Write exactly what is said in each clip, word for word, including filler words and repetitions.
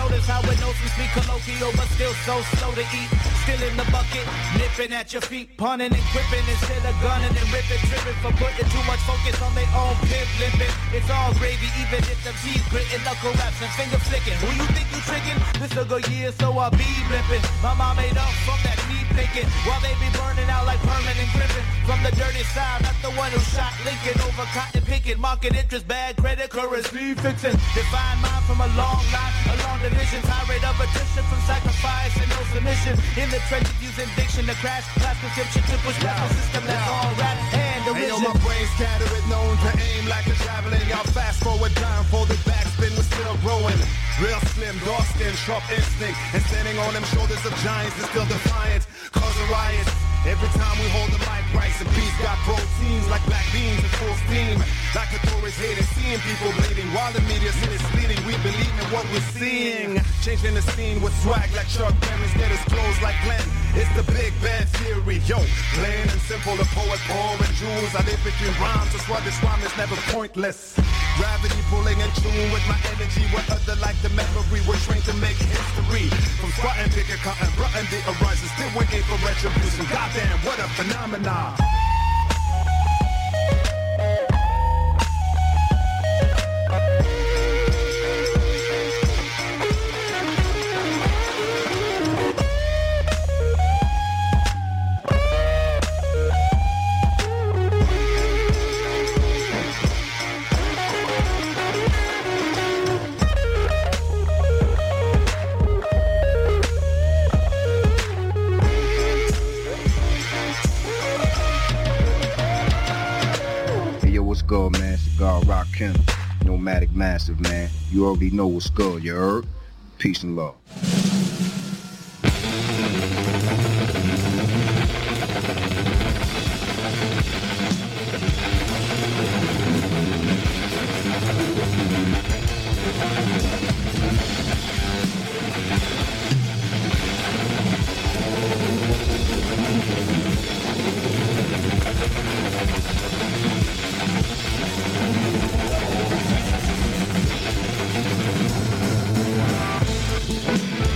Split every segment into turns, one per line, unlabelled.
notice how it knows we speak colloquial, but still so slow to eat. Still in the bucket, nipping at your feet, punning and gripping instead of gunning and ripping, tripping for putting too much focus on their own pimp limping. It's all gravy, even if the teeth gritting, knuckle raps and finger flicking. Who you think you tricking? This a good year, so I be blipping. My mom made up from that deep thinking, while they be burning out like permanent gripping. From the dirty side, not the one who shot Lincoln over cotton picking. Market interest, bad credit, currency fixing. Define mine from a long line, a long division. High rate of attrition from sacrifice and no submission. In the trenches using diction to crash, class prescription to push back the system that's all rap and original.
Hey, yo, my brain scattered, known to aim like a javelin. Y'all fast forward, blindfolded, backspin, we're still growing. Real slim, dark skin, sharp instinct, and standing on them shoulders of giants is still defiant. Cause a riot. Every time we hold the mic, rice and peace got proteins like black beans in full steam. Like the tourists hating, seeing people bleeding. While the media's misleading, we believe in what we're seeing. Changing the scene with swag like Chuck Berry's, get his clothes like Glenn. It's the big bad theory, yo. Plain and simple, the poet, pouring jewels. I live between rhymes, that's why this rhyme is never pointless. Gravity pulling in tune with my energy. What other like the memory, we're trained to make history. From squatting, picking cotton, rotten the horizon, still waiting for retribution. Goddamn, what a phenomenon.
What's good, man? Cigar Rockin', Nomadic Massive, man. You already know what's good, you heard? Peace and love.
We'll be right back.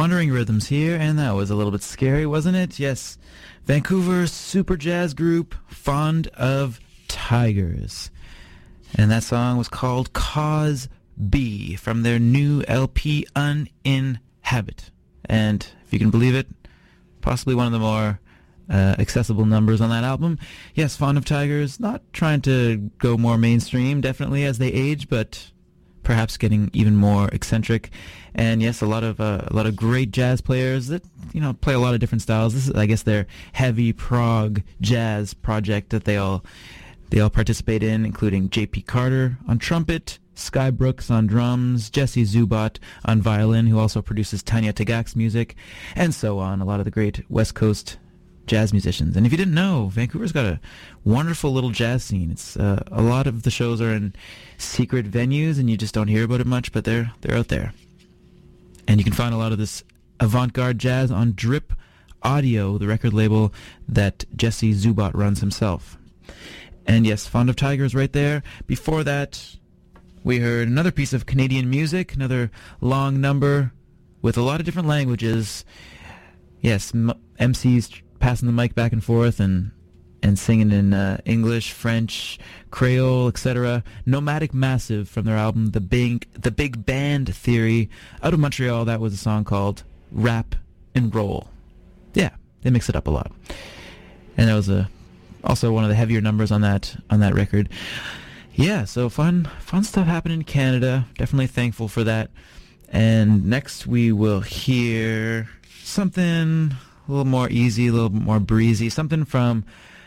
Wandering Rhythms here, and that was a little bit scary, wasn't it? Yes, Vancouver super jazz group Fond of Tigers. And that song was called Cause B from their new L P Uninhabit. And if you can believe it, possibly one of the more uh, accessible numbers on that album. Yes, Fond of Tigers, not trying to go more mainstream, definitely as they age, but perhaps getting even more eccentric. And yes, a lot of uh, a lot of great jazz players that, you know, play a lot of different styles. This is, I guess, their heavy prog jazz project that they all they all participate in, including J P Carter on trumpet, Sky Brooks on drums, Jesse Zubat on violin, who also produces Tanya Tagak's music, and so on. A lot of the great West Coast jazz musicians. And if you didn't know, Vancouver's got a wonderful little jazz scene. It's uh, a lot of the shows are in secret venues, and you just don't hear about it much, but they're they're out there. And you can find a lot of this avant-garde jazz on Drip Audio, the record label that Jesse Zubat runs himself. And yes, Fond of Tigers right there. Before that, we heard another piece of Canadian music, another long number with a lot of different languages. Yes, m- M Cs passing the mic back and forth and and singing in uh, English, French, Creole, et cetera. Nomadic Massive from their album The Big The Big Band Theory out of Montreal. That was a song called Rap and Roll. Yeah, they mix it up a lot, and that was a also one of the heavier numbers on that on that record. Yeah, so fun fun stuff happening in Canada. Definitely thankful for that. And next we will hear something a little more easy, a little more breezy, something from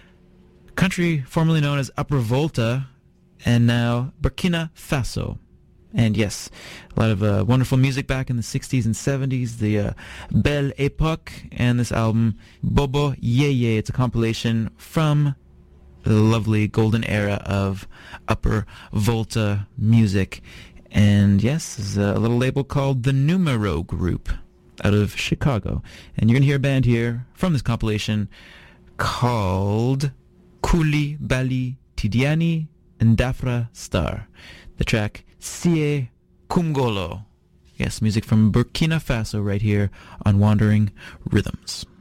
country formerly known as Upper Volta, and now Burkina Faso. And yes, a lot of uh, wonderful music back in the sixties and seventies, the uh, Belle Époque, and this album, Bobo Yeye. It's a compilation from the lovely golden era of Upper Volta music. And yes, this is a little label called The Numero Group out of Chicago. And you're going to hear a band here from this compilation called Kuli Bali Tidiane and Dafra Star. The track Sie Kumgolo. Yes, music from Burkina Faso right here on Wandering Rhythms.